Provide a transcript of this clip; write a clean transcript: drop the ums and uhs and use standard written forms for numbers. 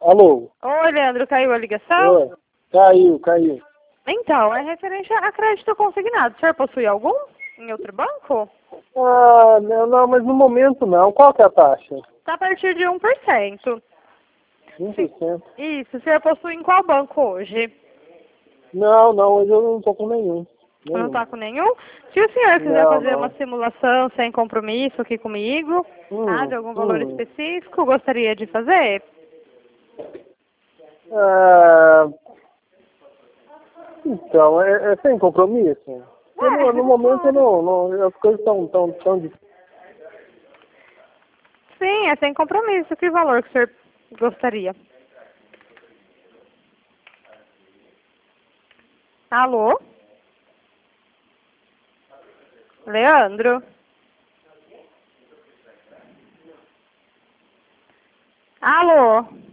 Alô? Oi, Leandro, caiu a ligação? Oi. Caiu. Então, é referente a crédito consignado. O senhor possui algum em outro banco? Ah, não, mas no momento não. Qual que é a taxa? Está a partir de 1%. 1%. Isso, o senhor possui em qual banco hoje? Não, hoje eu não tô com nenhum. Não está com nenhum? Se o senhor quiser fazer uma Não. simulação sem compromisso aqui comigo, de algum valor específico, gostaria de fazer? Ah, então, é sem compromisso? Porque no momento as coisas estão tão difíceis. Sim, é sem compromisso. Que valor que o senhor gostaria? Alô? Leandro? Alô?